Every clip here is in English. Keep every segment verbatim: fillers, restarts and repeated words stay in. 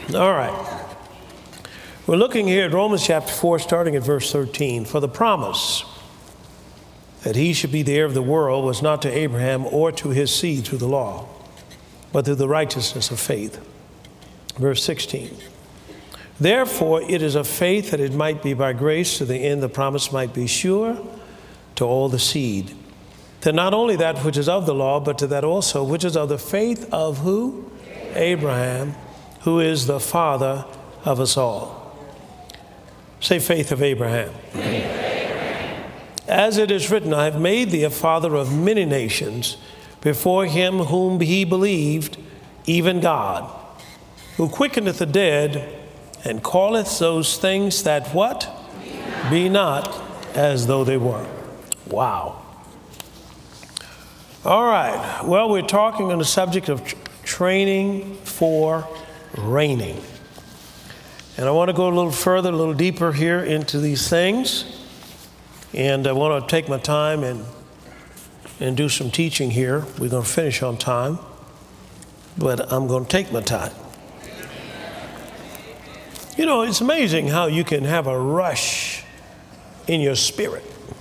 All right. We're looking here at Romans chapter four, starting at verse thirteen. For the promise that he should be the heir of the world was not to Abraham or to his seed through the law, but through the righteousness of faith. Verse sixteen. Therefore it is of faith that it might be by grace, to the end the promise might be sure to all the seed. To not only that which is of the law, but to that also which is of the faith of who? Abraham, who is the father of us all. Say, faith of Abraham. Faith of Abraham. As it is written, I have made thee a father of many nations before him whom he believed, even God, who quickeneth the dead and calleth those things that what? Be not, Be not as though they were. Wow. All right. Well, we're talking on the subject of tr- training for reigning. And I want to go a little further, a little deeper here into these things. And I want to take my time and, and do some teaching here. We're going to finish on time, but I'm going to take my time. You know, it's amazing how you can have a rush in your spirit.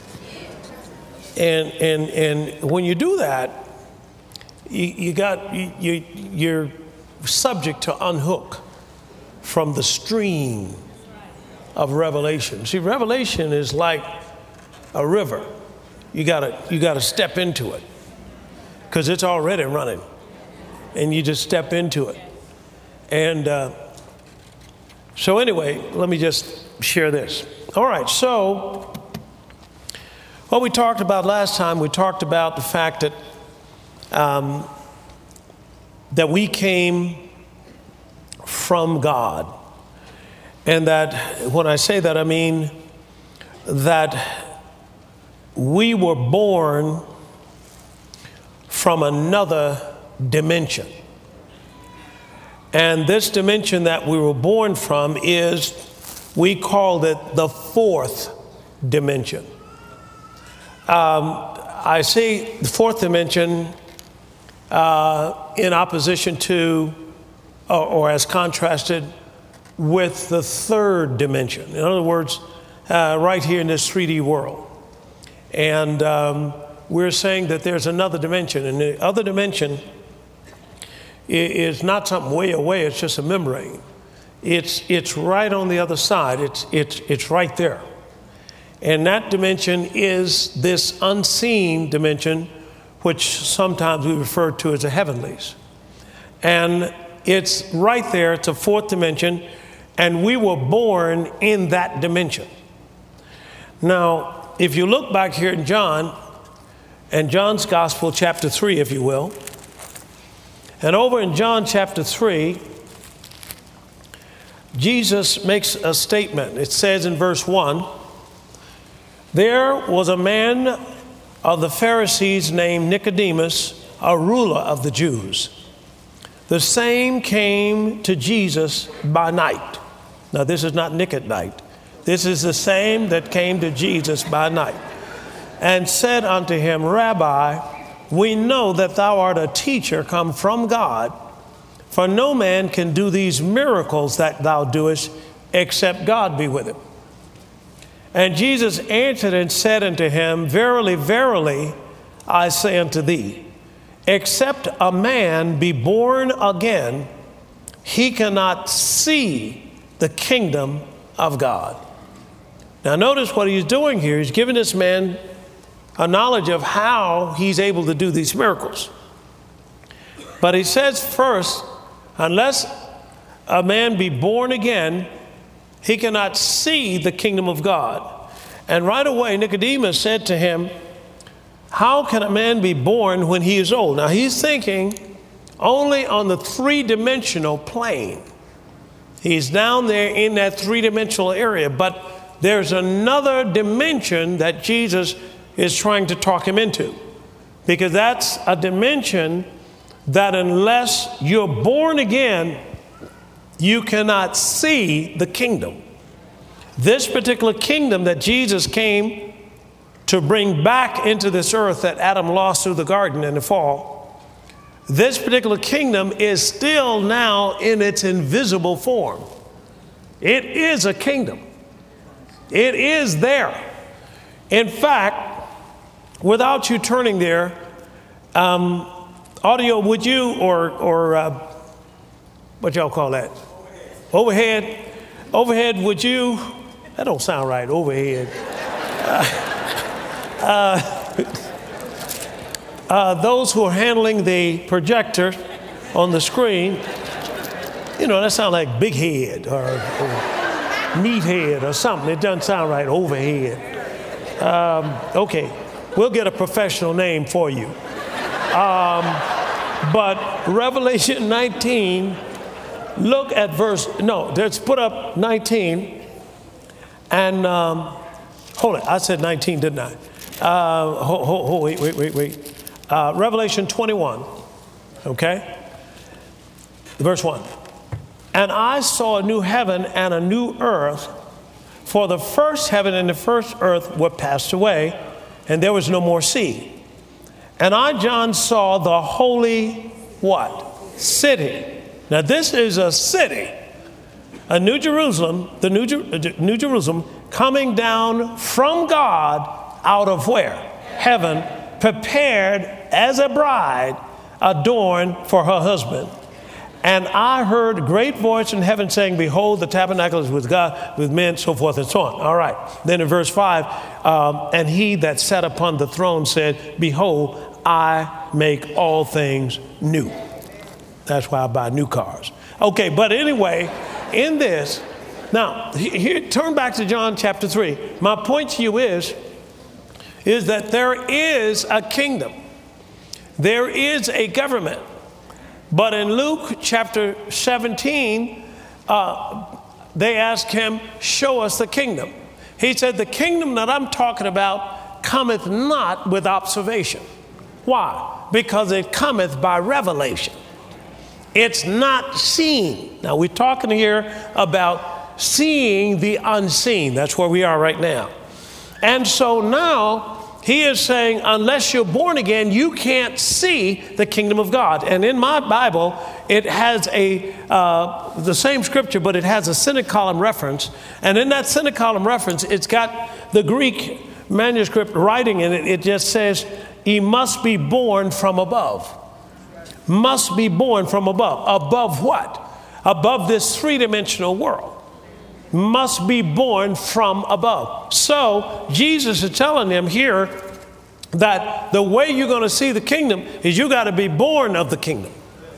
And and and when you do that, you, you got you, you you're subject to unhook from the stream of revelation. See, revelation is like a river. You gotta you gotta step into it because it's already running, and you just step into it. And uh, so anyway, let me just share this. All right, so. What we talked about last time, we talked about the fact that um, that we came from God. And that when I say that, I mean that we were born from another dimension. And this dimension that we were born from is, we called it the fourth dimension. Um, I see the fourth dimension uh, in opposition to, or, or as contrasted with the third dimension. In other words, uh, right here in this three D world. And um, we're saying that there's another dimension. And the other dimension is not something way away, it's just a membrane. It's, it's right on the other side, it's, it's, it's right there. And that dimension is this unseen dimension, which sometimes we refer to as the heavenlies. And it's right there, it's a fourth dimension, and we were born in that dimension. Now, if you look back here in John, and John's Gospel, chapter three, if you will, and over in John chapter three, Jesus makes a statement. It says in verse one, there was a man of the Pharisees named Nicodemus, a ruler of the Jews. The same came to Jesus by night. Now, this is not Nick at night. This is the same that came to Jesus by night, and said unto him, Rabbi, we know that thou art a teacher come from God, for no man can do these miracles that thou doest, except God be with him. And Jesus answered and said unto him, Verily, verily, I say unto thee, except a man be born again, he cannot see the kingdom of God. Now notice what he's doing here. He's giving this man a knowledge of how he's able to do these miracles. But he says first, unless a man be born again, he cannot see the kingdom of God. And right away, Nicodemus said to him, how can a man be born when he is old? Now, he's thinking only on the three-dimensional plane. He's down there in that three-dimensional area. But there's another dimension that Jesus is trying to talk him into. Because that's a dimension that unless you're born again, you cannot see the kingdom. This particular kingdom that Jesus came to bring back into this earth that Adam lost through the garden in the fall, This particular kingdom is still now in its invisible form. It is a kingdom. It is there. In fact, without you turning there, um, audio, would you, or, or uh, what y'all call that? Overhead. Overhead, would you, that don't sound right, overhead. Uh, uh, uh, those who are handling the projector on the screen, you know, that sounds like big head or, or meat head or something. It doesn't sound right, overhead. Um, okay, we'll get a professional name for you. Um, but Revelation nineteen, look at verse, no, let's put up nineteen. And, um, hold it, I said nineteen, didn't I? Uh, hold, hold, hold, wait, wait, wait, wait. Uh, Revelation twenty-one, okay? Verse one. And I saw a new heaven and a new earth, for the first heaven and the first earth were passed away, and there was no more sea. And I, John, saw the holy, what? City. Now this is a city, a New Jerusalem, the New, Jer- New Jerusalem, coming down from God out of where? Heaven, prepared as a bride adorned for her husband. And I heard a great voice in heaven saying, behold, the tabernacle is with God, with men, so forth and so on. All right. Then in verse five, um, and he that sat upon the throne said, behold, I make all things new. That's why I buy new cars. Okay, but anyway, in this, now, here, turn back to John chapter three. My point to you is, is that there is a kingdom. There is a government. But in Luke chapter seventeen, uh, they asked him, show us the kingdom. He said, the kingdom that I'm talking about cometh not with observation. Why? Because it cometh by revelation. It's not seen. Now we're talking here about seeing the unseen. That's where we are right now. And so now he is saying, unless you're born again, you can't see the kingdom of God. And in my Bible, it has a uh, the same scripture, but it has a semicolon reference. And in that semicolon reference, it's got the Greek manuscript writing in it. It just says, he must be born from above. Must be born from above. Above what? Above this three-dimensional world. Must be born from above. So Jesus is telling them here that the way you're going to see the kingdom is you got to be born of the kingdom.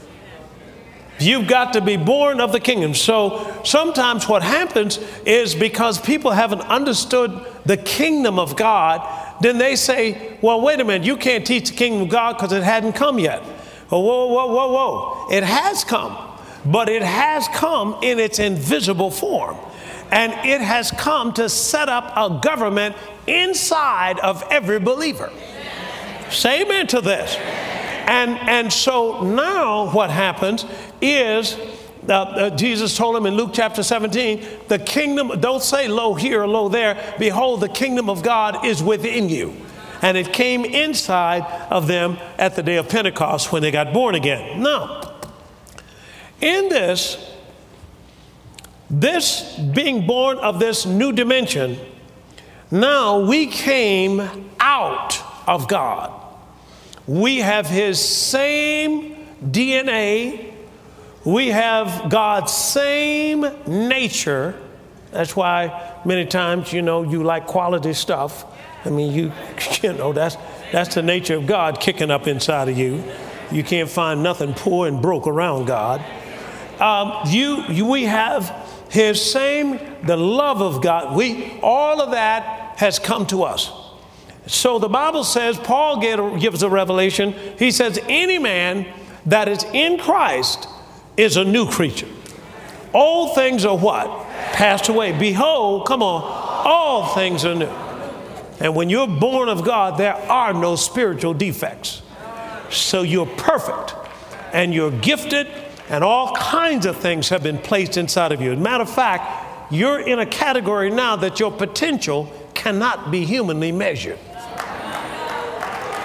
You've got to be born of the kingdom. So sometimes what happens is because people haven't understood the kingdom of God, then they say, well, wait a minute, you can't teach the kingdom of God because it hadn't come yet. Whoa, whoa, whoa, whoa, whoa. It has come, but it has come in its invisible form. And it has come to set up a government inside of every believer. Say amen to this. And, and so now what happens is, uh, uh, Jesus told him in Luke chapter seventeen, the kingdom, don't say lo here or lo there. Behold, the kingdom of God is within you. And it came inside of them at the day of Pentecost when they got born again. Now, in this, this being born of this new dimension, now we came out of God. We have his same D N A. We have God's same nature. That's why many times, you know, you like quality stuff. I mean, you, you know, that's, that's the nature of God kicking up inside of you. You can't find nothing poor and broke around God. Um, you, you, we have his same, the love of God. We, all of that has come to us. So the Bible says, Paul get, gives a revelation. He says, any man that is in Christ is a new creature. Old things are what? Passed away. Behold, come on, all things are new. And when you're born of God, there are no spiritual defects. So you're perfect and you're gifted and all kinds of things have been placed inside of you. As a matter of fact, you're in a category now that your potential cannot be humanly measured.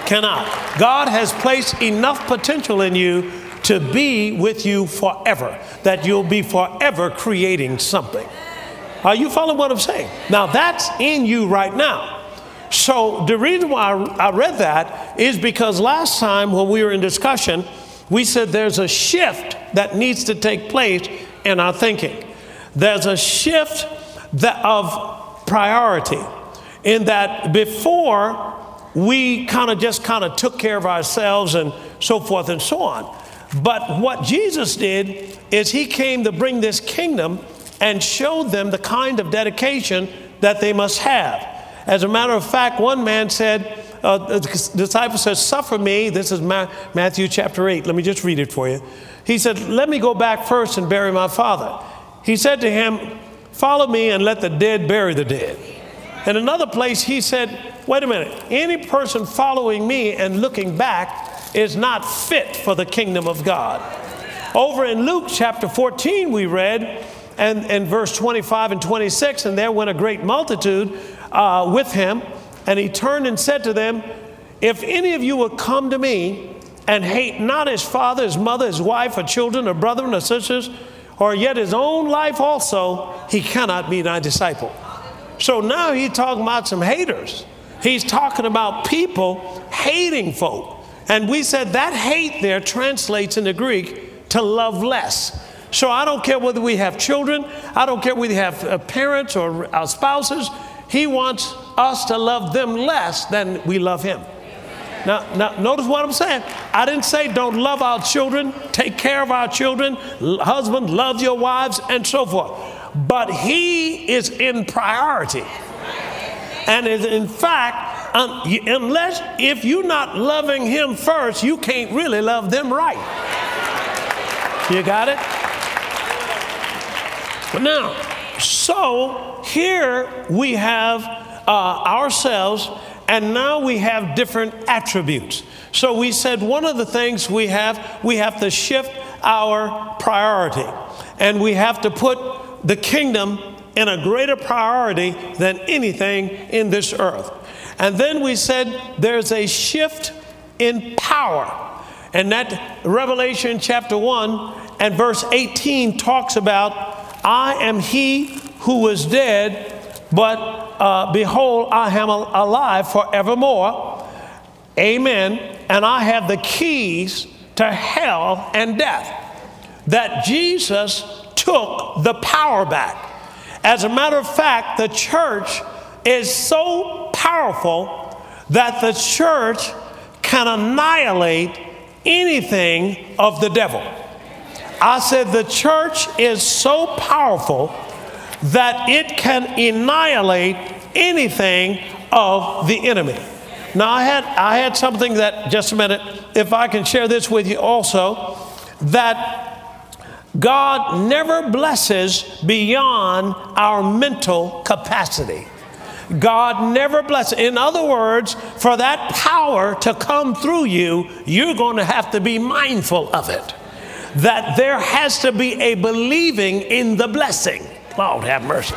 Cannot. God has placed enough potential in you to be with you forever, that you'll be forever creating something. Are you following what I'm saying? Now that's in you right now. So the reason why I read that is because last time when we were in discussion, we said there's a shift that needs to take place in our thinking. There's a shift that of priority in that before we kind of just kind of took care of ourselves and so forth and so on. But what Jesus did is he came to bring this kingdom and showed them the kind of dedication that they must have. As a matter of fact, one man said, uh, the disciple says, suffer me. This is Ma- Matthew chapter eight. Let me just read it for you. He said, let me go back first and bury my father. He said to him, follow me and let the dead bury the dead. In another place, he said, wait a minute. Any person following me and looking back is not fit for the kingdom of God. Over in Luke chapter fourteen, we read, and in verse twenty-five and twenty-six, and there went a great multitude uh, with him, and he turned and said to them, if any of you will come to me and hate not his father, his mother, his wife, or children, or brethren, or sisters, or yet his own life also, he cannot be thy disciple. So now he's talking about some haters. He's talking about people hating folk. And we said that hate there translates in the Greek to love less. So I don't care whether we have children. I don't care whether we have uh, parents or our spouses. He wants us to love them less than we love him. Now, now, notice what I'm saying. I didn't say don't love our children, take care of our children, husband, love your wives, and so forth. But he is in priority. And is in fact, um, unless if you're not loving him first, you can't really love them right. You got it? Now, so here we have uh, ourselves, and now we have different attributes. So we said one of the things we have, we have to shift our priority, and we have to put the kingdom in a greater priority than anything in this earth. And then we said there's a shift in power. And that Revelation chapter one and verse eighteen talks about, I am he who was dead, but uh, behold, I am alive forevermore. Amen. And I have the keys to hell and death. That Jesus took the power back. As a matter of fact, the church is so powerful that the church can annihilate anything of the devil. I said the church is so powerful that it can annihilate anything of the enemy. Now I had I had something that, just a minute, if I can share this with you also, that God never blesses beyond our mental capacity. God never blesses. In other words, for that power to come through you, you're going to have to be mindful of it. That there has to be a believing in the blessing. Lord have mercy.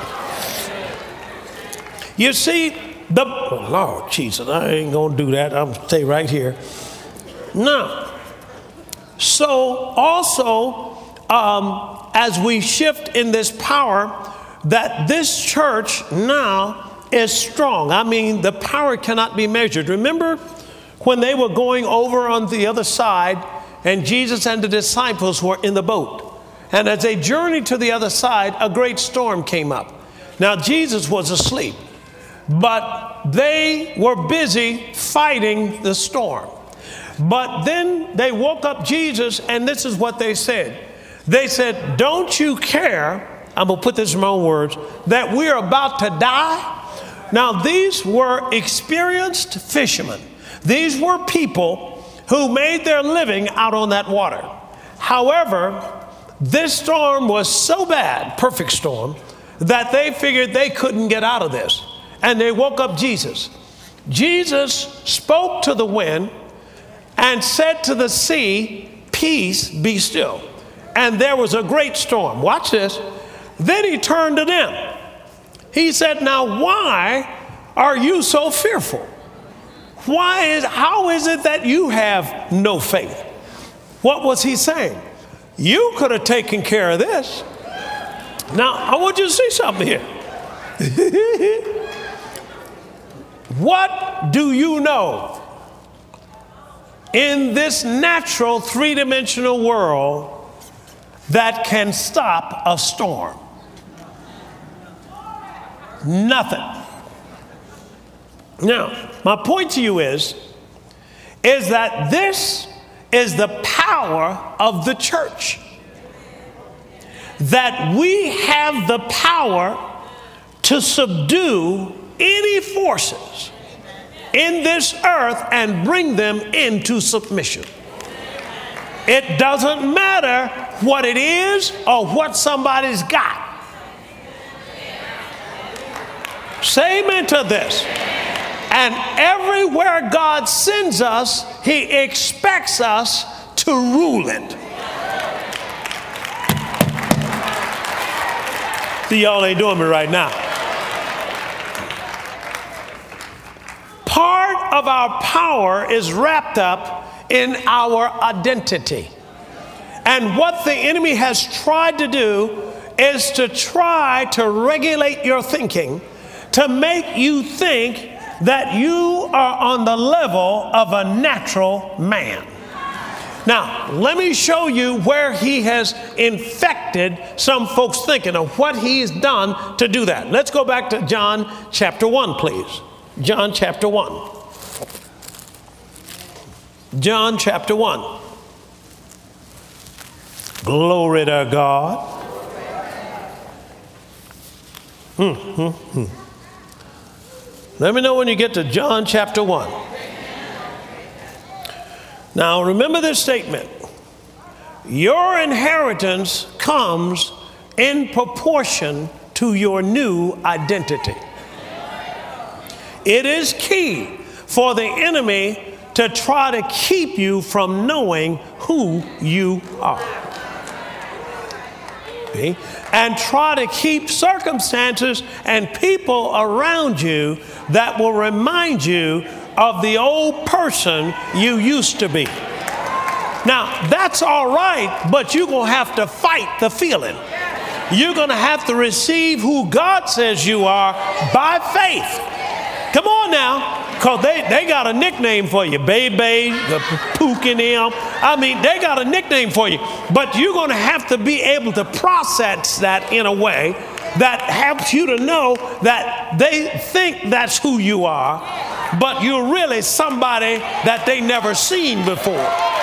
You see, the oh Lord Jesus, I ain't going to do that. I'm going to stay right here. Now, so also, Um, as we shift in this power, that this church now is strong. I mean, the power cannot be measured. Remember when they were going over on the other side and Jesus and the disciples were in the boat. And as they journeyed to the other side, a great storm came up. Now, Jesus was asleep, but they were busy fighting the storm. But then they woke up Jesus, and this is what they said. They said, don't you care, I'm going to put this in my own words, that we're about to die? Now, these were experienced fishermen. These were people who made their living out on that water. However, this storm was so bad, perfect storm, that they figured they couldn't get out of this. And they woke up Jesus. Jesus spoke to the wind and said to the sea, peace, be still. And there was a great storm. Watch this. Then he turned to them. He said, now why are you so fearful? why is, how is it that you have no faith? What was he saying? You could have taken care of this. Now, I want you to see something here. What do you know in this natural three-dimensional world that can stop a storm? Nothing. Now, my point to you is, is that this is the power of the church. That we have the power to subdue any forces in this earth and bring them into submission. It doesn't matter what it is or what somebody's got. Say amen to this. And everywhere God sends us, he expects us to rule it. See, y'all ain't doing me right now. Part of our power is wrapped up in our identity. And what the enemy has tried to do is to try to regulate your thinking, to make you think that you are on the level of a natural man. Now, let me show you where he has infected some folks' thinking of what he's done to do that. Let's go back to John chapter one, please. John chapter one. John chapter one. Glory to God. Hmm, hmm, hmm. Let me know when you get to John chapter one. Now, remember this statement. Your inheritance comes in proportion to your new identity. It is key for the enemy to try to keep you from knowing who you are. Okay? And try to keep circumstances and people around you that will remind you of the old person you used to be. Now, that's all right, but you're going to have to fight the feeling. You're going to have to receive who God says you are by faith. Come on now, because they, they got a nickname for you. Baby, the Pook in them. I mean, they got a nickname for you. But you're going to have to be able to process that in a way that helps you to know that they think that's who you are, but you're really somebody that they never seen before.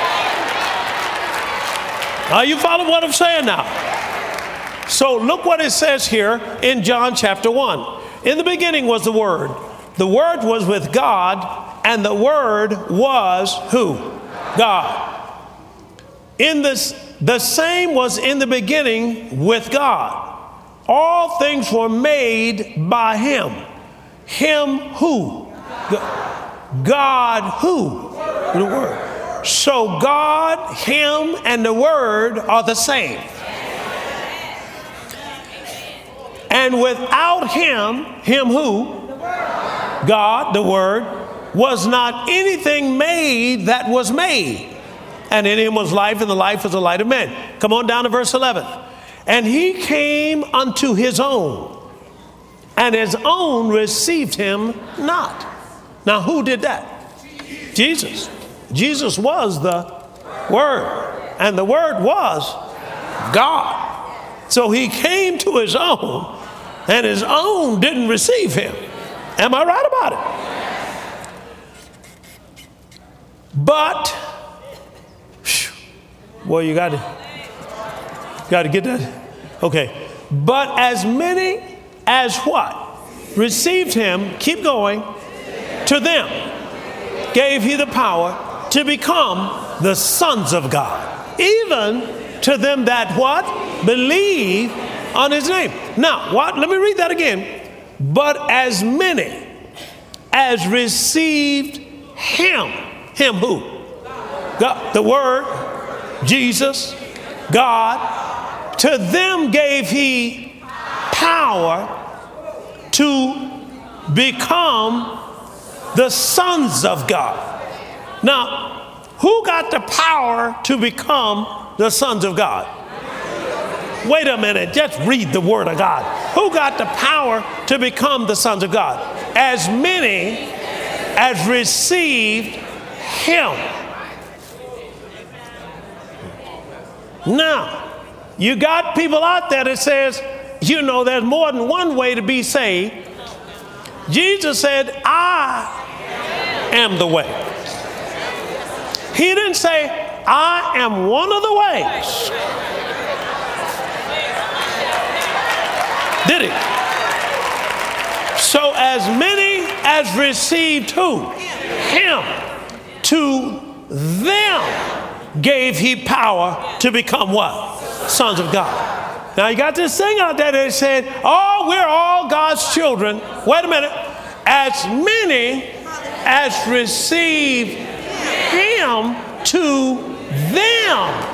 Are you following what I'm saying now? So look what it says here in John chapter one. In the beginning was the Word. The Word was with God, and the Word was who? God. In this, the same was in the beginning with God. All things were made by him. Him who? God who? The Word. So God, him, and the Word are the same. And without him, him who? God, the Word, was not anything made that was made. And in him was life, and the life was the light of men. Come on down to verse eleven. And he came unto his own, and his own received him not. Now, who did that? Jesus. Jesus was the Word, and the Word was God. So he came to his own, and his own didn't receive him. Am I right about it? But, boy, you got to, got to get that. Okay. But as many as what? Received him, keep going, to them gave he the power to become the sons of God. Even to them that what? Believe on his name. Now, what? Let me read that again. But as many as received him, him who? God, the Word, Jesus, God, to them gave he power to become the sons of God. Now, who got the power to become the sons of God? Wait a minute, just read the word of God. Who got the power to become the sons of God? As many as received him. Now, you got people out there that says, you know, there's more than one way to be saved. Jesus said, I am the way. He didn't say, I am one of the ways. Did he? So as many as received who? Him. To them gave he power to become what? Sons of God. Now you got this thing out there that said, oh, we're all God's children. Wait a minute. As many as received him, to them.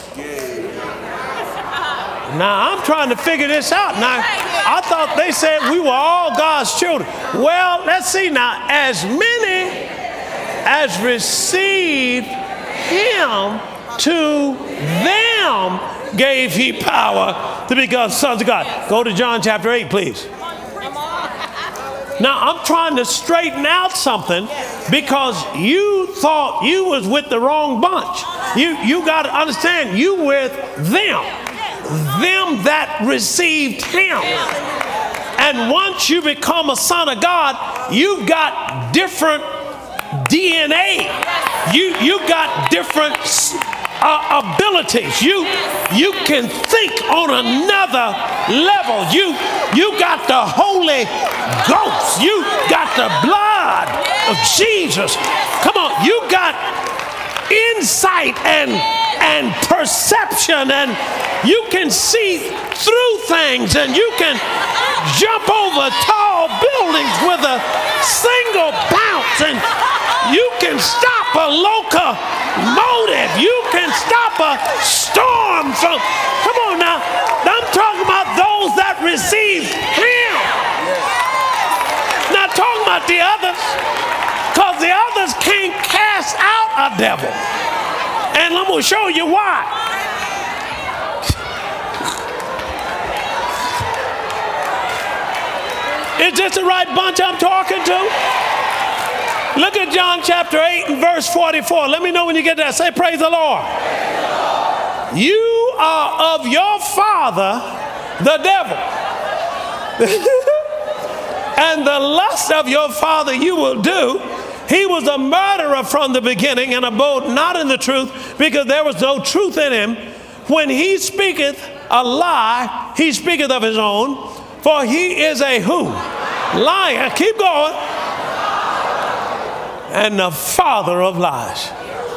Now I'm trying to figure this out. Now I thought they said we were all God's children. Well, let's see now. As many as received him, to them gave he power to become sons of God. Go to John chapter eight, please. Now I'm trying to straighten out something because you thought you was with the wrong bunch. You you got to understand, you with them. Them that received him. And once you become a son of God, you've got different D N A. You you got different uh, abilities. You you can think on another level. You you got the Holy Ghost. You got the blood of Jesus. Come on, you got insight and and perception, and you can see through things, and you can jump over tall buildings with a single bounce, and you can stop a locomotive. You can stop a storm from, come on now, I'm talking about those that received him. Not talking about the others, because the others can't cast out a devil. And I'm going to show you why. Is this the right bunch I'm talking to? Look at John chapter eight and verse forty-four. Let me know when you get there. Say, praise the Lord. You are of your father, the devil. And the lust of your father you will do. He was a murderer from the beginning and abode not in the truth, because there was no truth in him. When he speaketh a lie, he speaketh of his own, for he is a who? Liar. Keep going. And the father of lies.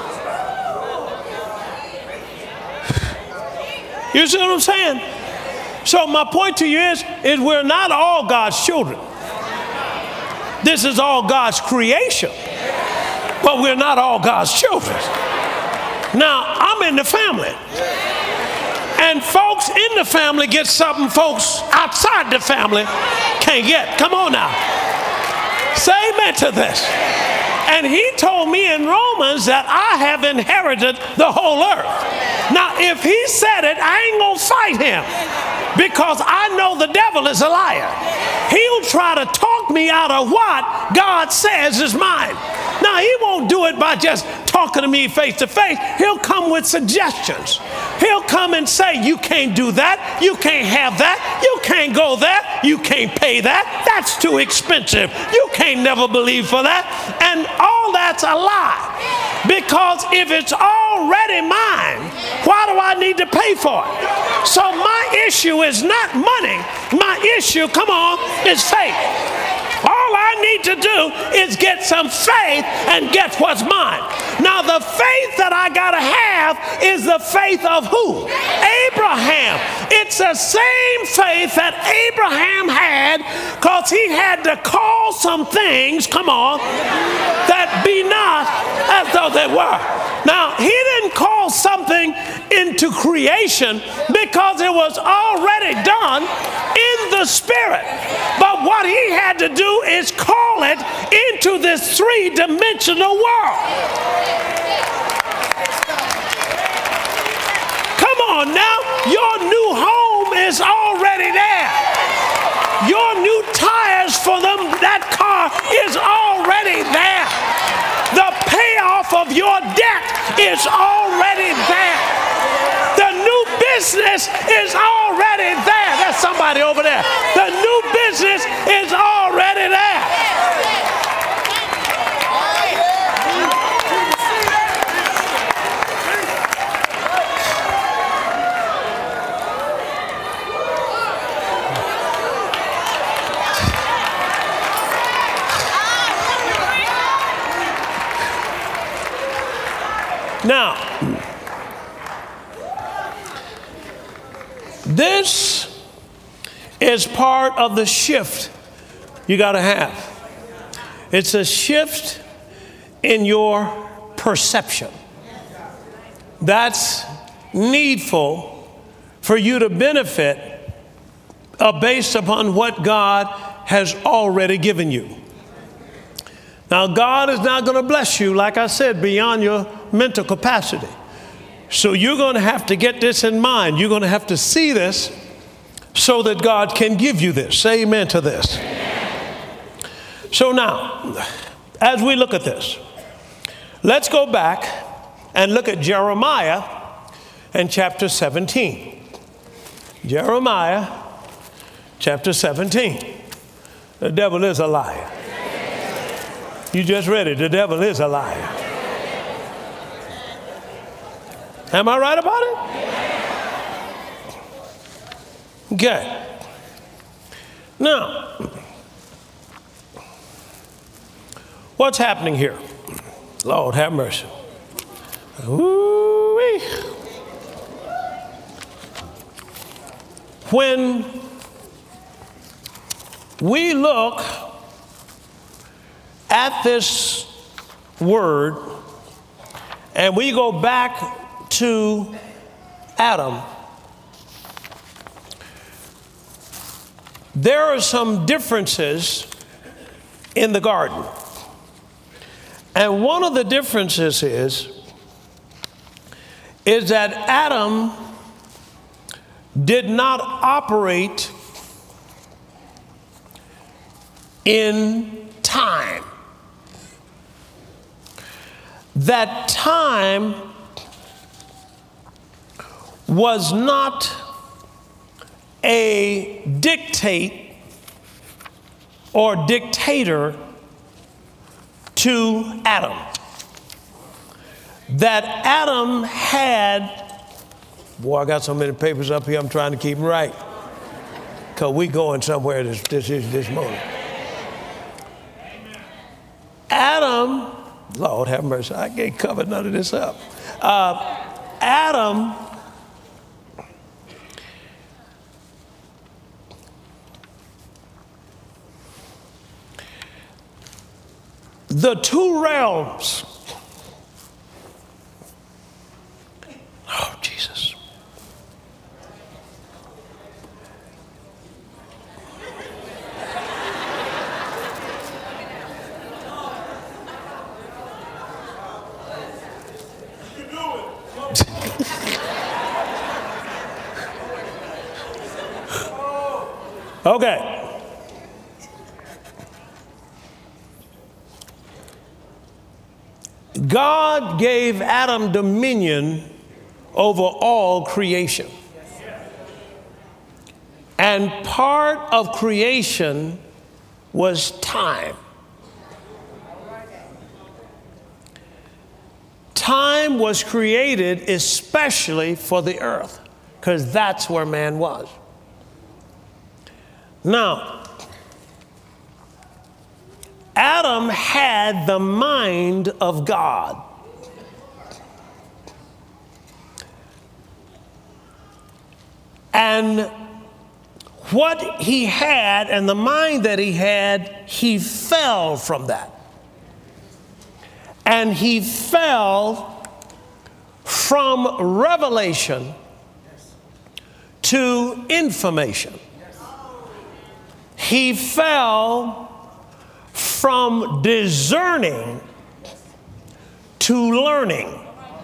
You see what I'm saying? So my point to you is, is we're not all God's children. This is all God's creation, but we're not all God's children. Now, I'm in the family, and folks in the family get something folks outside the family can't get. Come on now. Say amen to this. And he told me in Romans that I have inherited the whole earth. Now, if he said it, I ain't gonna fight him, because I know the devil is a liar. He'll try to talk me out of what God says is mine. Now, he won't do it by just talking to me face to face. He'll come with suggestions. He'll come and say, you can't do that. You can't have that. You can't go there. You can't pay that. That's too expensive. You can't never believe for that. And all that's a lie. Because if it's already mine, why do I need to pay for it? So my issue is not money. My issue, come on, is faith. All I need to do is get some faith and get what's mine. Now, the faith that I got to have is the faith of who? Abraham. It's the same faith that Abraham had, because he had to call some things, come on, that be not as though they were. Now, he didn't call something into creation because it was already done in the the spirit. But what he had to do is call it into this three-dimensional world. Come on now, your new home is already there. Your new tires for them, that car is already there. The payoff of your debt is already there. The new business is already there. There's somebody over there. The new business is already there. Now, this is part of the shift you got to have. It's a shift in your perception. That's needful for you to benefit uh, based upon what God has already given you. Now, God is not going to bless you, like I said, beyond your mental capacity. So you're going to have to get this in mind. You're going to have to see this so that God can give you this. Say amen to this. Amen. So now, as we look at this, let's go back and look at Jeremiah and chapter seventeen. Jeremiah chapter seventeen. The devil is a liar. You just read it. The devil is a liar. Am I right about it? Okay. Now, what's happening here? Lord have mercy. Ooh-wee. When we look at this word and we go back to Adam, there are some differences in the garden. And one of the differences is, is that Adam did not operate in time. That time was not a dictate or dictator to Adam. That Adam had, boy, I got so many papers up here, I'm trying to keep them right. Because we going somewhere this, this, this morning. Adam, Lord have mercy, I can't cover none of this up. Uh, Adam the two realms. Oh, Jesus. Okay. God gave Adam dominion over all creation. And part of creation was time. Time was created especially for the earth, because that's where man was. Now, Adam had the mind of God. And what he had and the mind that he had, he fell from that. And he fell from revelation to information. he fell from discerning to learning.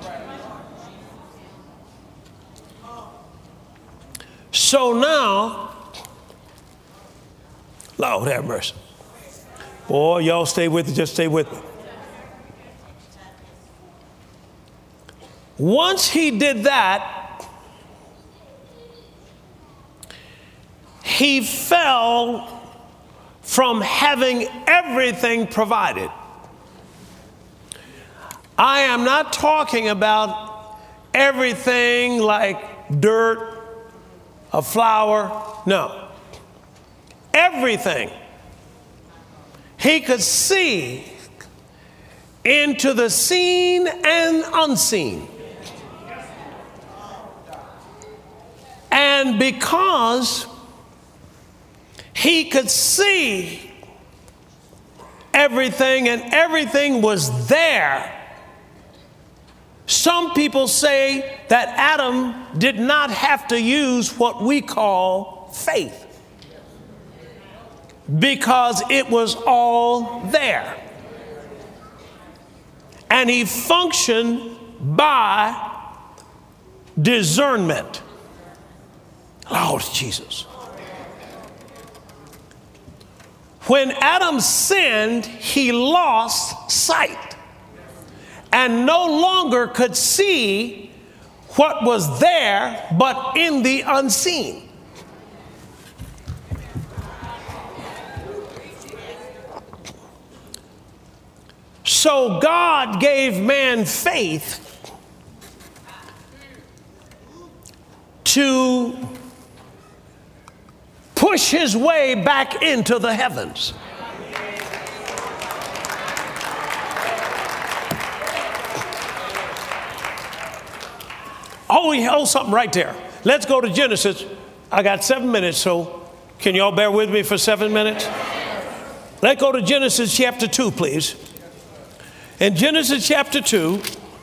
So now, Lord have mercy. Boy, y'all stay with me, just stay with me. Once he did that, he fell from having everything provided. I am not talking about everything like dirt, a flower. No. Everything. He could see into the seen and unseen. And because he could see everything and everything was there, some people say that Adam did not have to use what we call faith because it was all there. And he functioned by discernment. Lord Jesus. When Adam sinned, he lost sight and no longer could see what was there but in the unseen. So God gave man faith to push his way back into the heavens. Oh, he held something right there. Let's go to Genesis. I got seven minutes, so can y'all bear with me for seven minutes? Let's go to Genesis chapter two, please. In Genesis chapter two,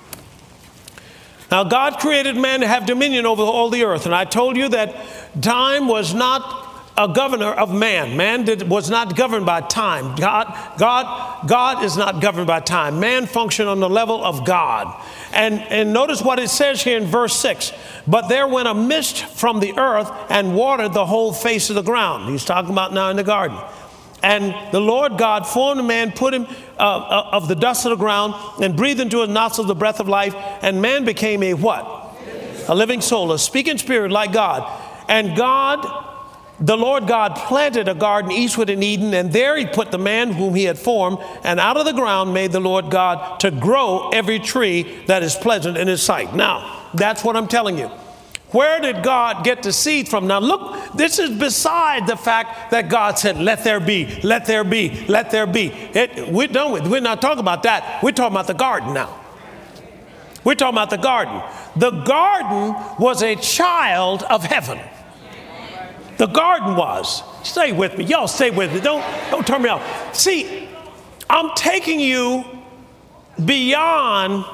now God created man to have dominion over all the earth. And I told you that time was not a governor of man. Man did, was not governed by time. God, God, God is not governed by time. Man functioned on the level of God. And, and notice what it says here in verse six. But there went a mist from the earth and watered the whole face of the ground. He's talking about now in the garden. And the Lord God formed a man, put him uh, uh, of the dust of the ground, and breathed into his nostrils the breath of life. And man became a what? A living soul, a speaking spirit like God. And God, the Lord God, planted a garden eastward in Eden, and there he put the man whom he had formed, and out of the ground made the Lord God to grow every tree that is pleasant in his sight. Now, that's what I'm telling you. Where did God get the seed from? Now look, this is beside the fact that God said, let there be, let there be, let there be. It, we're done with, we're not talking about that. We're talking about the garden now. We're talking about the garden. The garden was a child of heaven. The garden was. Stay with me. Y'all stay with me. Don't, don't turn me off. See, I'm taking you beyond.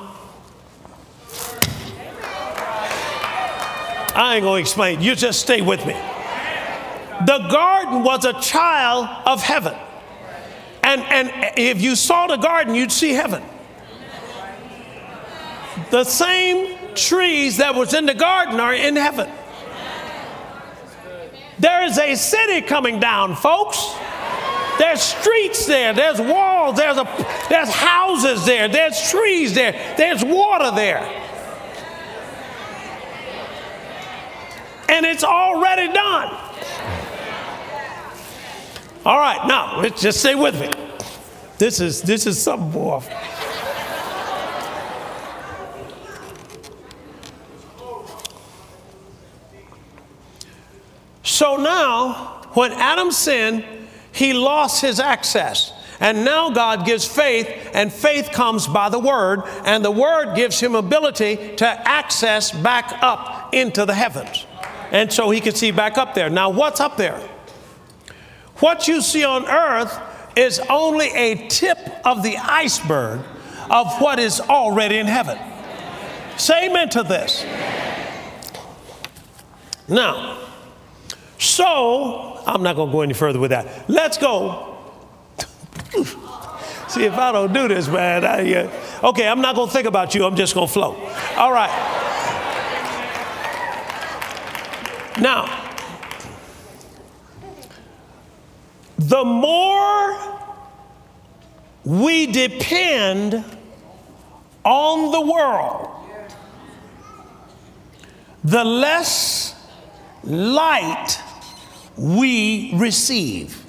I ain't going to explain. You just stay with me. The garden was a child of heaven. And, and if you saw the garden, you'd see heaven. The same trees that was in the garden are in heaven. There is a city coming down, folks. There's streets there. There's walls. There's, a, there's houses there. There's trees there. There's water there. And it's already done. All right, now, let's just stay with me. This is, this is something more. So now, when Adam sinned, he lost his access. And now God gives faith, and faith comes by the word, and the word gives him ability to access back up into the heavens. And so he can see back up there. Now, what's up there? What you see on earth is only a tip of the iceberg of what is already in heaven. Say amen to this. Now, So, I'm not going to go any further with that. Let's go. See, if I don't do this, man, I, uh, okay, I'm not going to think about you. I'm just going to flow. All right. Now, the more we depend on the world, the less light we receive.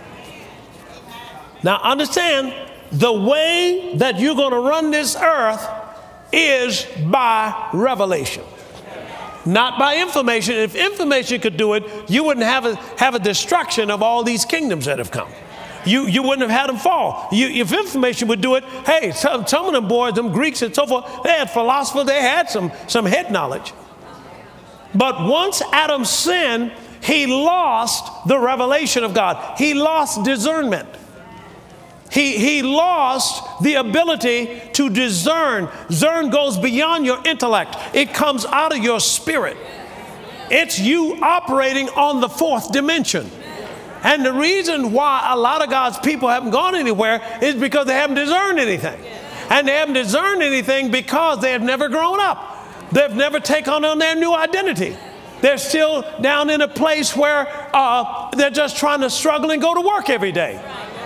Now understand, the way that you're going to run this earth is by revelation, not by information. If information could do it, you wouldn't have a, have a destruction of all these kingdoms that have come. You, you wouldn't have had them fall. You, if information would do it, hey, some, some of them boys, them Greeks and so forth, they had philosophers, they had some, some head knowledge. But once Adam sinned, he lost the revelation of God. He lost discernment. He, he lost the ability to discern. Discern goes beyond your intellect. It comes out of your spirit. It's you operating on the fourth dimension. And the reason why a lot of God's people haven't gone anywhere is because they haven't discerned anything. And they haven't discerned anything because they have never grown up. They've never taken on their new identity. They're still down in a place where uh, they're just trying to struggle and go to work every day.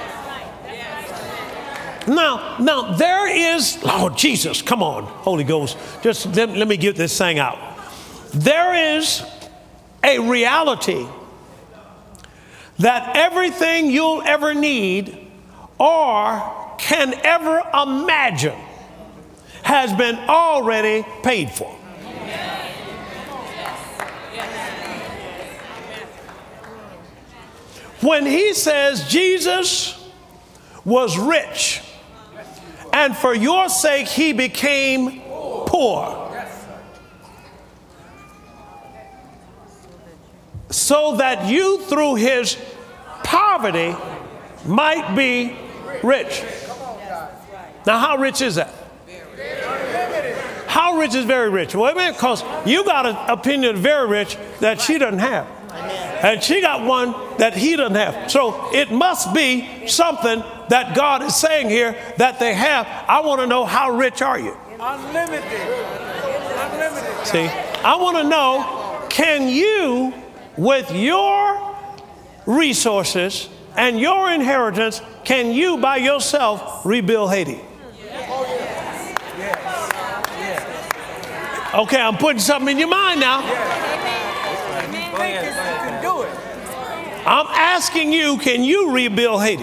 Now, now there is, Lord Jesus, come on, Holy Ghost, just let, let me get this thing out. There is a reality that everything you'll ever need or can ever imagine has been already paid for. When he says Jesus was rich, and for your sake he became poor, so that you through his poverty might be rich. Now, how rich is that? How rich is very rich? Well, because you got an opinion of very rich that she doesn't have. And she got one that he doesn't have. So it must be something that God is saying here that they have. I want to know, how rich are you? Unlimited. Unlimited. See, I want to know, can you, with your resources and your inheritance, can you by yourself rebuild Haiti? Okay, I'm putting something in your mind now. I'm asking you, can you rebuild Haiti?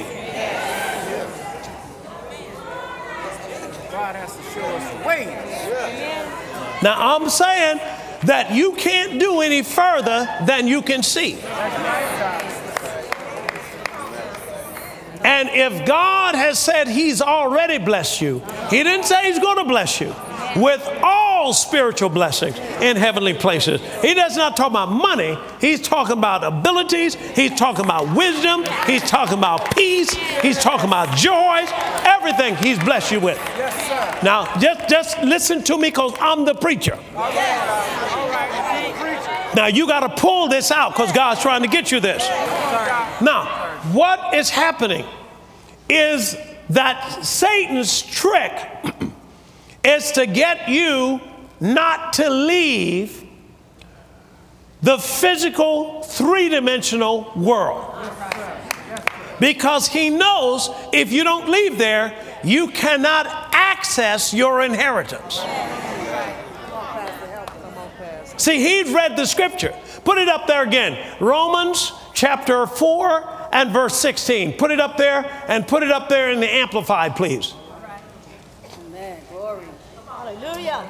God has to show us the way. Now, I'm saying that you can't do any further than you can see. And if God has said he's already blessed you, he didn't say he's going to bless you with all spiritual blessings in heavenly places. He does not talk about money. He's talking about abilities. He's talking about wisdom. He's talking about peace. He's talking about joy. Everything he's blessed you with. Yes, sir. Now, just, just listen to me, because I'm the preacher. All right. All right. Now, you got to pull this out, because God's trying to get you this. Now, what is happening is that Satan's trick is to get you not to leave the physical three-dimensional world. Because he knows if you don't leave there, you cannot access your inheritance. See, he's read the scripture. Put it up there again. Romans chapter four and verse sixteen. Put it up there, and put it up there in the Amplified, please. Amen. Glory. Hallelujah.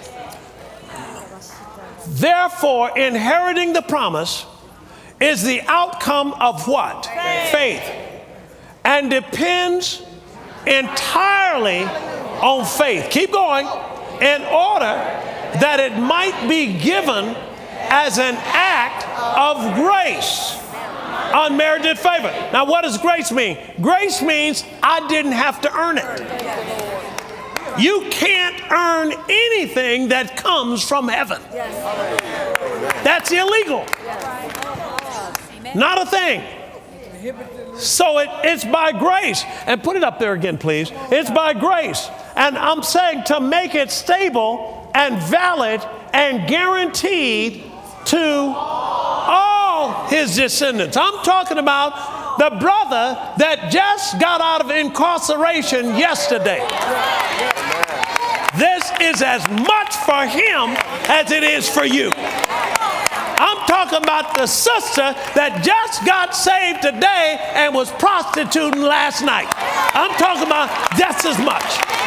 Therefore, inheriting the promise is the outcome of what? Faith. Faith. And depends entirely on faith. Keep going. In order that it might be given as an act of grace. Unmerited favor. Now, what does grace mean? Grace means I didn't have to earn it. You can't earn anything that comes from heaven. That's illegal. Not a thing. So it, it's by grace. And put it up there again, please. It's by grace. And I'm saying to make it stable and valid and guaranteed to all his descendants. I'm talking about the brother that just got out of incarceration yesterday. This is as much for him as it is for you. I'm talking about the sister that just got saved today and was prostituting last night. I'm talking about just as much.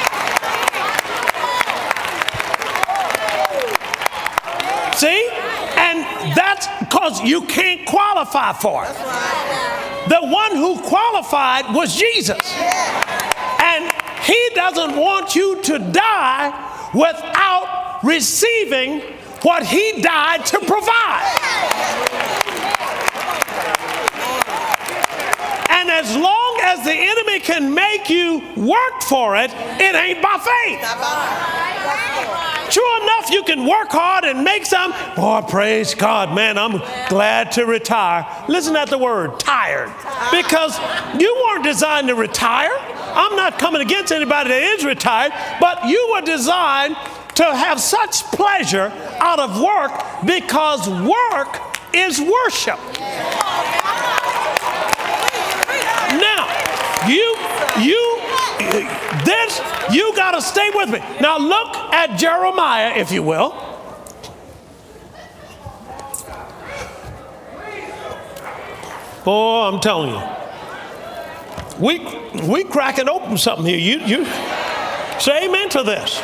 See? And that's because you can't qualify for it. The one who qualified was Jesus. And he doesn't want you to die without receiving what he died to provide. And as long as the enemy can make you work for it, it ain't by faith. Sure enough, you can work hard and make some. Boy, praise God, man, I'm glad to retire. Listen at the word, tired. Because you weren't designed to retire. I'm not coming against anybody that is retired, but you were designed to have such pleasure out of work because work is worship. Now, you, you, this, you got to stay with me. Now look at Jeremiah, if you will. Boy, I'm telling you, we we cracking open something here. You you say amen to this.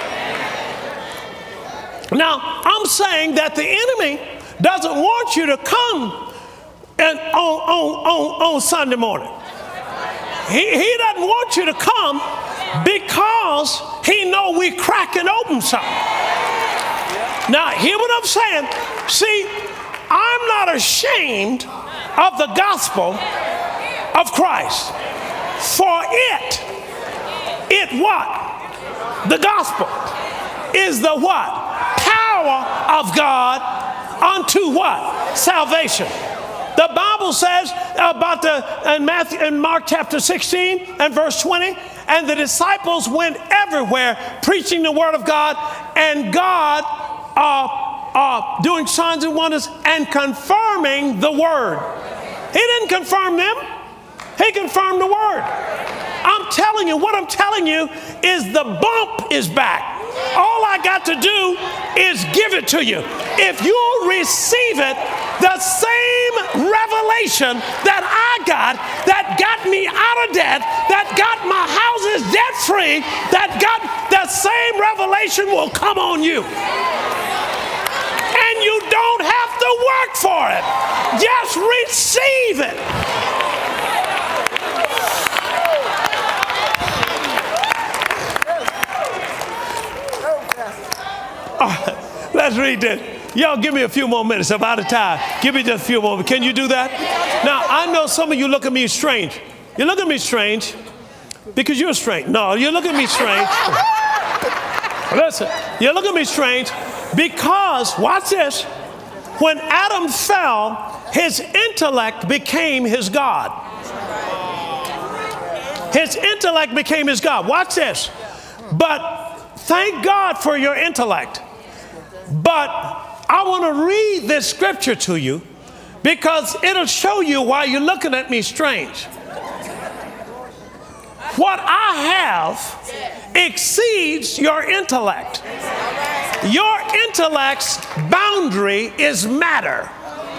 Now, I'm saying that the enemy doesn't want you to come and on, on, on, on Sunday morning. He, he doesn't want you to come because he know we cracking open something. Now, hear what I'm saying. See, I'm not ashamed of the gospel of Christ. For it, it what? The gospel is the what? Power of God unto what? Salvation. The Bible says about the in Matthew in Mark chapter sixteen and verse twenty, and the disciples went everywhere preaching the word of God, and God uh, uh, doing signs and wonders and confirming the word. He didn't confirm them. He confirmed the word. I'm telling you, what I'm telling you is the bump is back. All I got to do is give it to you. If you'll receive it, the same revelation that I got, that got me out of debt, that got my houses debt free, that got the same revelation will come on you. And you don't have to work for it. Just receive it. All right, let's read this. Y'all give me a few more minutes. I'm out of time. Give me just a few more. Can you do that? Now, I know some of you look at me strange. You look at me strange because you're strange. No, you look at me strange. Listen, you look at me strange because, watch this, when Adam fell, his intellect became his God. His intellect became his God. Watch this. But thank God for your intellect. But I want to read this scripture to you because it'll show you why you're looking at me strange. What I have exceeds your intellect. Your intellect's boundary is matter.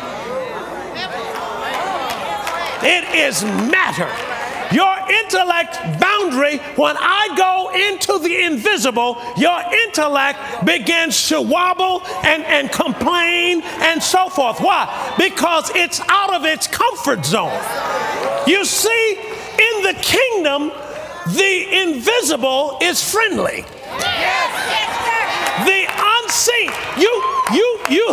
It is matter. Your intellect boundary, when I go into the invisible, your intellect begins to wobble and, and complain and so forth. Why? Because it's out of its comfort zone. You see, in the kingdom, the invisible is friendly. The unseen, you, you, you.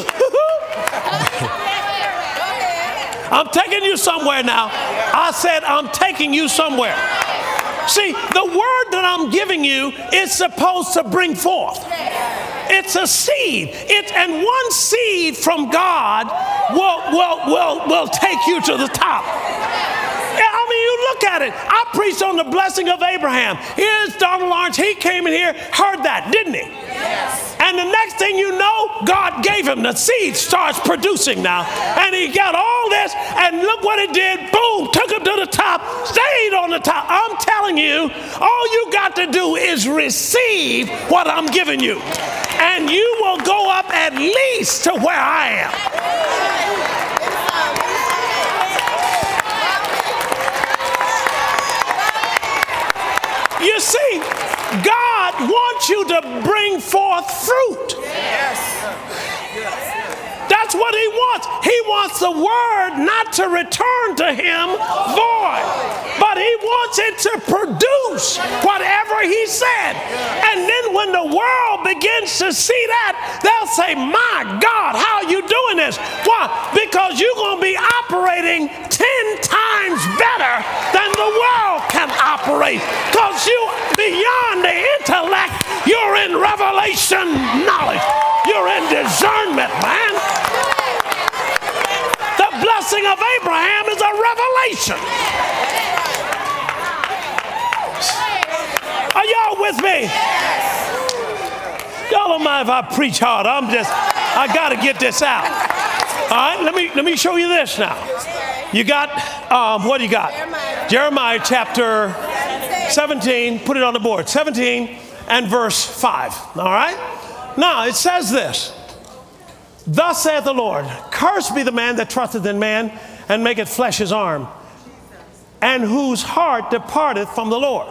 I'm taking you somewhere now. I said I'm taking you somewhere. See, the word that I'm giving you is supposed to bring forth. It's a seed. It's, and one seed from God will, will, will, will take you to the top. Yeah, I mean, you look at it. I preached on the blessing of Abraham. Here's Donald Lawrence. He came in here, heard that, didn't he? Yes. And the next thing you know, God gave him the seed, starts producing now. And he got all this, and look what it did. Boom, took him to the top, stayed on the top. I'm telling you, all you got to do is receive what I'm giving you. And you will go up at least to where I am. You see, God wants you to bring forth fruit. Yes. That's what he wants. He wants the word not to return to him void, but he wants it to produce whatever he said. And then when the world begins to see that, they'll say, my God, how are you doing this? Why? Because you're going to be operating ten times better than the world can operate. Because you, beyond the intellect, you're in revelation knowledge. You're in discernment, man. The blessing of Abraham is a revelation. Are y'all with me? Y'all don't mind if I preach hard. I'm just, I got to get this out. All right, let me, let me show you this now. You got, um, what do you got? Jeremiah, Jeremiah chapter seventeen. Put it on the board. seventeen and verse five. All right? Now, it says this. Thus saith the Lord, cursed be the man that trusteth in man and maketh flesh his arm, and whose heart departeth from the Lord.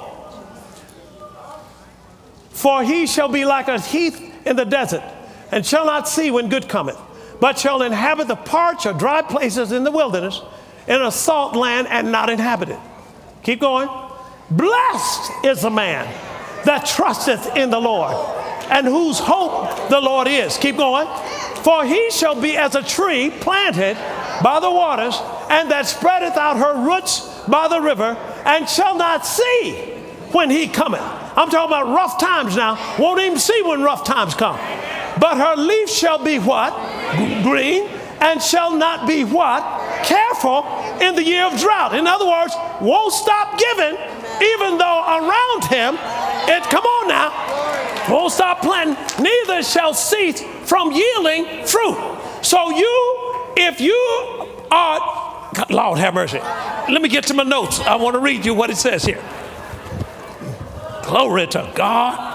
For he shall be like a heath in the desert, and shall not see when good cometh, but shall inhabit the parched or dry places in the wilderness, in a salt land and not inhabited. Keep going. Blessed is the man that trusteth in the Lord, and whose hope the Lord is. Keep going. For he shall be as a tree planted by the waters, and that spreadeth out her roots by the river, and shall not see when he cometh. I'm talking about rough times now. Won't even see when rough times come. But her leaf shall be what? Green, and shall not be what? Careful in the year of drought. In other words, won't stop giving, even though around him, it, come on now, won't stop planting, neither shall cease from yielding fruit. So you, if you are, God, Lord have mercy. Let me get to my notes. I want to read you what it says here. Glory to God.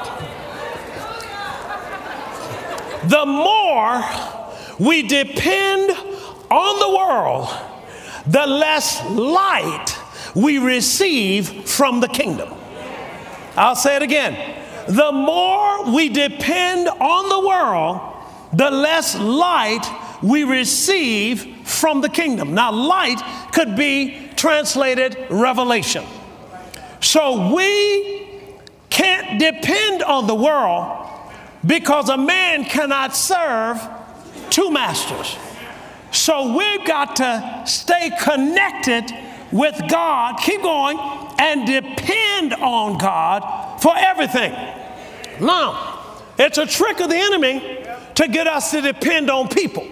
The more we depend on the world, the less light we receive from the kingdom. I'll say it again. The more we depend on the world, the less light we receive from the kingdom. Now, light could be translated revelation. So we can't depend on the world, because a man cannot serve two masters. So we've got to stay connected with God, keep going, and depend on God for everything. Now, it's a trick of the enemy to get us to depend on people.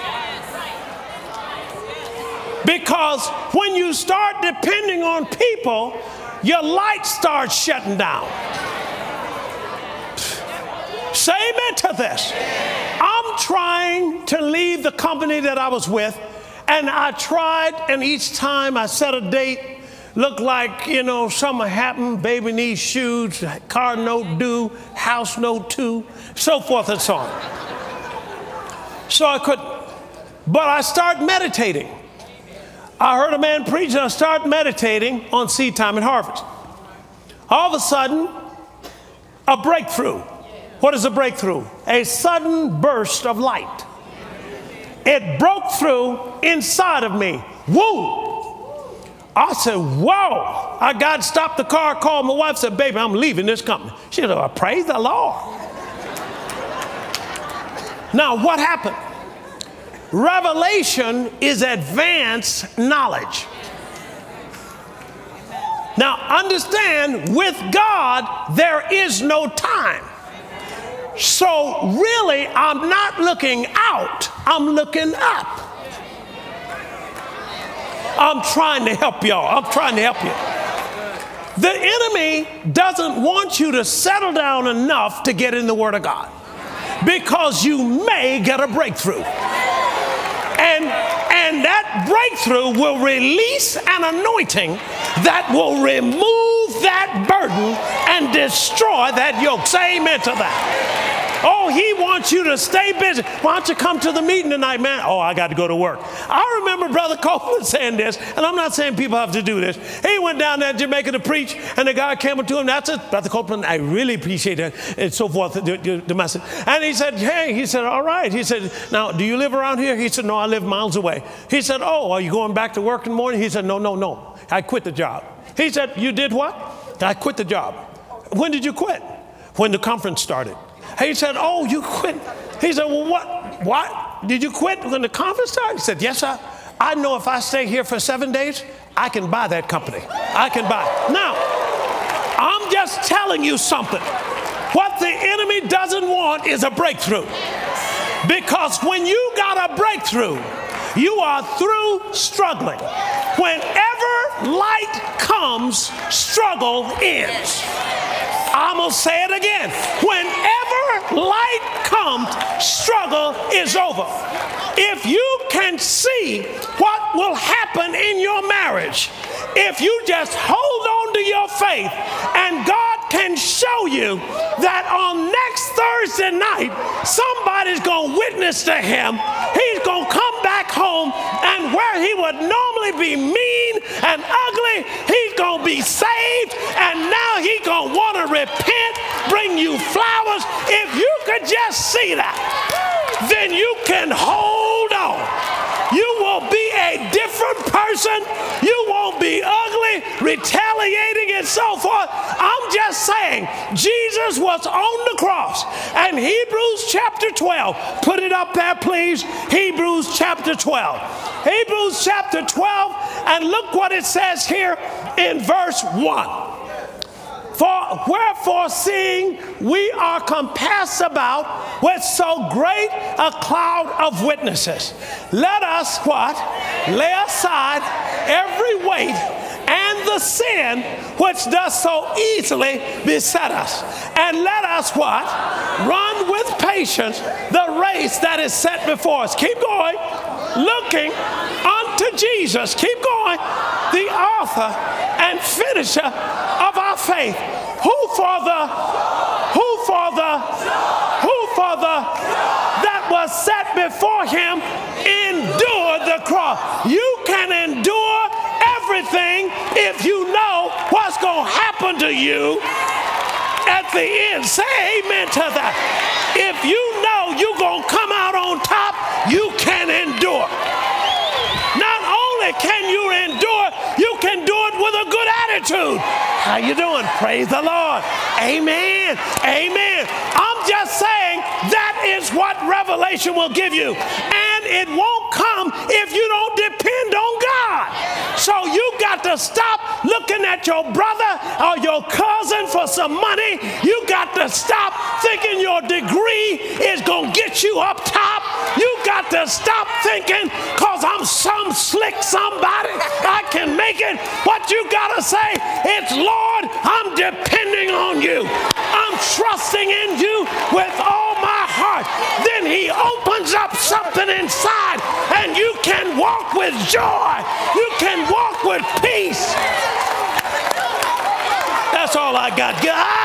Because when you start depending on people, your light starts shutting down. Say amen to this. I'm trying to leave the company that I was with, and I tried, and each time I set a date, looked like, you know, something happened, baby needs shoes, car note due, house note too, so forth and so on. So I couldn't. But I started meditating. I heard a man preach, and I started meditating on seed time and harvest. All of a sudden, a breakthrough. What is a breakthrough? A sudden burst of light. It broke through inside of me. Woo! I said, whoa. I got stopped the car, called my wife, said, baby, I'm leaving this company. She said, well, praise the Lord. Now, what happened? Revelation is advanced knowledge. Now, understand, with God, there is no time. So really, I'm not looking out, I'm looking up. I'm trying to help y'all. I'm trying to help you. The enemy doesn't want you to settle down enough to get in the Word of God, because you may get a breakthrough. And, and that breakthrough will release an anointing that will remove that burden and destroy that yoke. Say amen to that. Oh, he wants you to stay busy. Why don't you come to the meeting tonight, man? Oh, I got to go to work. I remember Brother Copeland saying this, and I'm not saying people have to do this. He went down there to Jamaica to preach, and the guy came up to him. That's it, Brother Copeland, I really appreciate it, and so forth, the, the, the message. And he said, hey, he said, all right. He said, now, do you live around here? He said, no, I live miles away. He said, oh, are you going back to work in the morning? He said, no, no, no. I quit the job. He said, you did what? I quit the job. When did you quit? When the conference started. He said, oh, you quit. He said, well, what? What? Did you quit when the conference started? He said, yes, sir. I know if I stay here for seven days, I can buy that company. I can buy it. Now, I'm just telling you something. What the enemy doesn't want is a breakthrough. Because when you got a breakthrough, you are through struggling. Whenever light comes, struggle ends. I'm going to say it again. Whenever light comes, struggle is over. If you can see what will happen in your marriage, if you just hold on to your faith, and God can show you that on next Thursday night, somebody's going to witness to him. He's going to come back home, and where he would normally be mean and ugly, he's going to be saved, and now he's going to want to repent, bring you flowers. If you could just see that, then you can hold on. You will be a different person. You won't be ugly, retaliating, and so forth. I'm just saying, Jesus was on the cross. And Hebrews chapter twelve, put it up there, please. Hebrews chapter twelve. Hebrews chapter twelve, and look what it says here in verse one. For wherefore, seeing we are compassed about with so great a cloud of witnesses, let us what? Lay aside every weight and the sin which does so easily beset us. And let us what? Run with patience the race that is set before us. Keep going. Looking unto Jesus. Keep going. The author and finisher of our faith. Who for the, who for the, who for the, that was set before him, endured the cross. You can endure everything if you know what's going to happen to you at the end. Say amen to that. If you know you're going to come out on top, you can endure. Not only can you endure, you can do it with a good attitude. How you doing? Praise the Lord. Amen. Amen. I'm just saying that is what revelation will give you. And it won't come if you don't depend on God. So you got to stop looking at your brother or your cousin for some money. You got to stop thinking your degree is going to get you up top. You got to stop thinking because I'm some slick somebody, I can make it. What you got to say, it's Lord, I'm depending on you. I'm trusting in you with all my heart. Then he opens up something inside and you can walk with joy. You can walk with peace. That's all I got. God.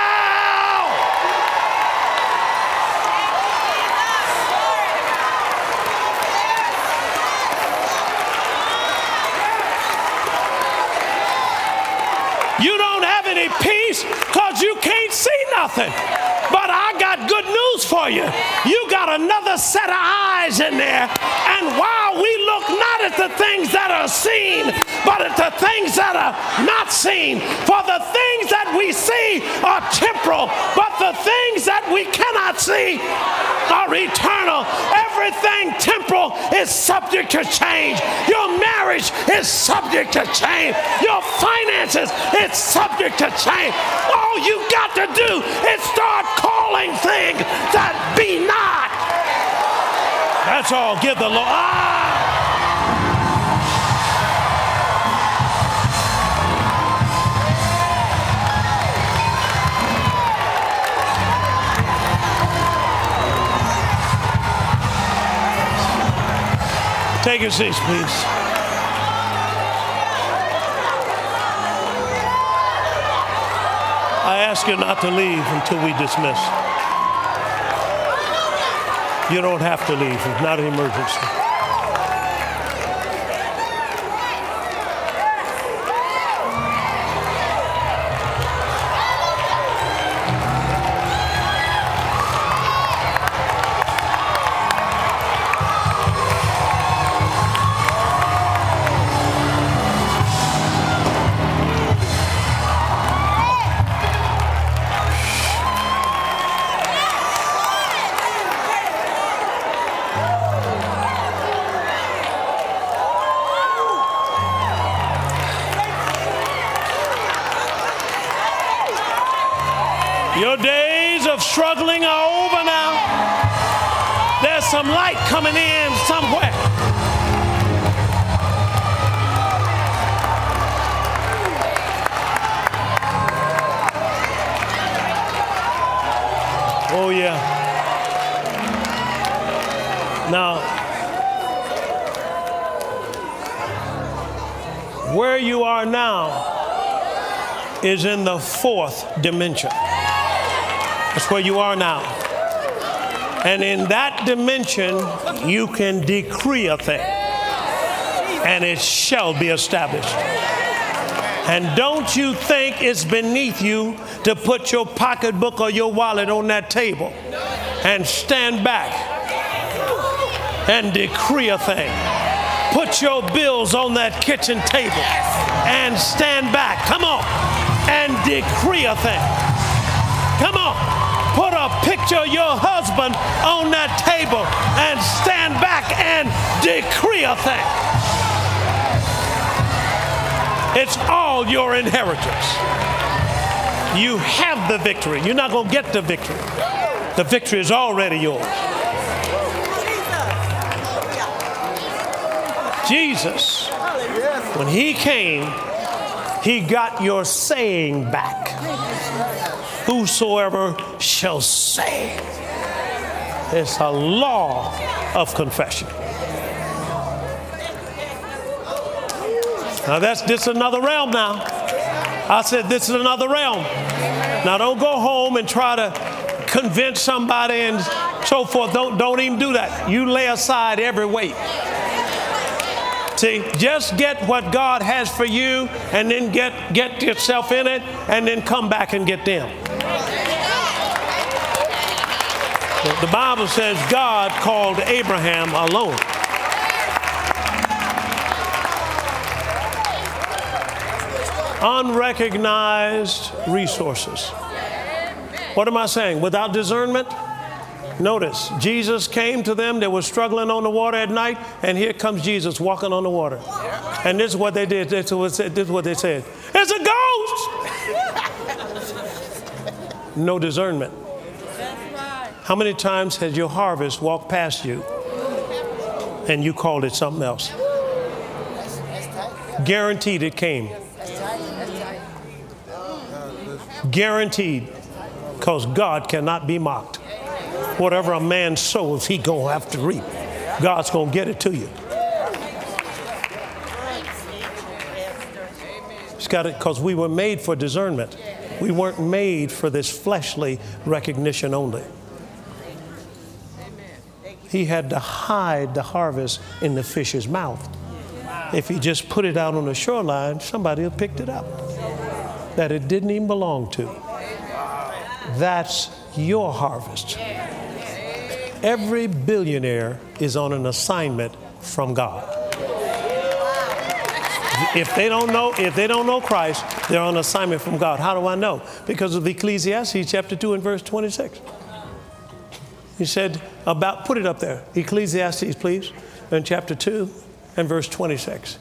You don't have any peace because you can't see nothing. But I got good news for you. You got another set of eyes in there. And while we look not at the things that are seen, but at the things that are not seen. For the things that we see are temporal, but the things that we cannot see are eternal. Everything temporal is subject to change. Your marriage is subject to change. Your finances is subject to change. All you got to do is start calling calling thing that be not. That's all. Give the Lord. Ah! Take your seats, please. I ask you not to leave until we dismiss. You don't have to leave. It's not an emergency. Your days of struggling are over now. There's some light coming in somewhere. Oh, yeah. Now, where you are now is in the fourth dimension. That's where you are now. And in that dimension, you can decree a thing, and it shall be established. And don't you think it's beneath you to put your pocketbook or your wallet on that table and stand back and decree a thing. Put your bills on that kitchen table and stand back. Come on, and decree a thing. Come on. Put a picture of your husband on that table and stand back and decree a thing. It's all your inheritance. You have the victory. You're not going to get the victory. The victory is already yours. Jesus, when he came, he got your saying back. Whosoever shall say. It's a law of confession. Now that's this is another realm now. I said this is another realm. Now don't go home and try to convince somebody and so forth. Don't, don't even do that. You lay aside every weight. See, just get what God has for you and then get, get yourself in it and then come back and get them. The Bible says God called Abraham alone. Unrecognized resources. What am I saying? Without discernment? Notice, Jesus came to them that were struggling on the water at night, and here comes Jesus walking on the water. And this is what they did. This is what, this is what they said. It's a ghost! No discernment. How many times has your harvest walked past you and you called it something else? Guaranteed it came. Guaranteed. Because God cannot be mocked. Whatever a man sows, he gonna have to reap. God's gonna get it to you. It's got it because we were made for discernment. We weren't made for this fleshly recognition only. He had to hide the harvest in the fish's mouth. If he just put it out on the shoreline, somebody would have picked it up. That it didn't even belong to. That's your harvest. Every billionaire is on an assignment from God. If they don't know, if they don't know Christ, they're on assignment from God. How do I know? Because of Ecclesiastes chapter two and verse twenty-six. He said about, put it up there, Ecclesiastes, please, in chapter two and verse twenty-six.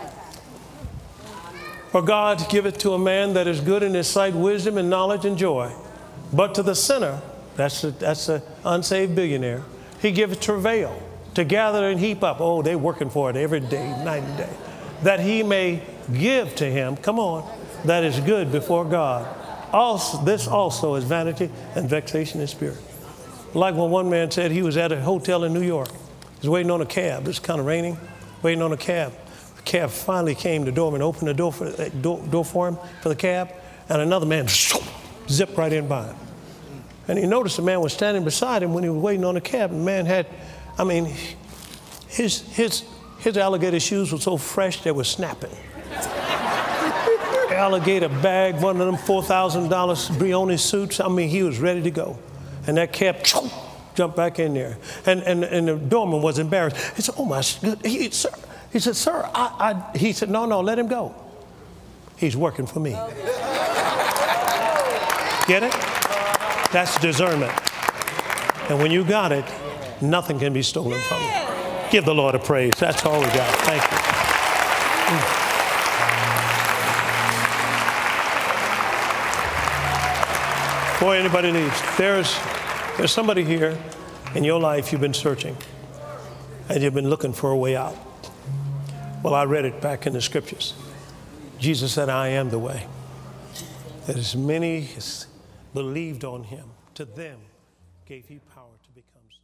For God giveth to a man that is good in his sight wisdom and knowledge and joy, but to the sinner That's the, that's the unsaved billionaire. He giveth travail to gather and heap up. Oh, they're working for it every day, night and day. That he may give to him, come on, that is good before God. Also, this also is vanity and vexation in spirit. Like when one man said he was at a hotel in New York. He was waiting on a cab. It was kind of raining, waiting on a cab. The cab finally came. The doorman opened the door for, uh, door, door for him for the cab, and another man zipped right in by him. And he noticed the man was standing beside him when he was waiting on the cab. And the man had, I mean, his, his, his alligator shoes were so fresh they were snapping. Alligator bag, one of them four thousand dollar Brioni suits. I mean, he was ready to go. And that cab jumped back in there. And, and, and the doorman was embarrassed. He said, oh, my, he, sir. He said, sir, I, I, he said, no, no, let him go. He's working for me. Get it? That's discernment. And when you got it, nothing can be stolen from you. Give the Lord a praise. That's all we got. Thank you. Before anybody leaves, there's, there's somebody here in your life you've been searching and you've been looking for a way out. Well, I read it back in the scriptures. Jesus said, I am the way. That as many as believed on him, to them gave he power to become sons.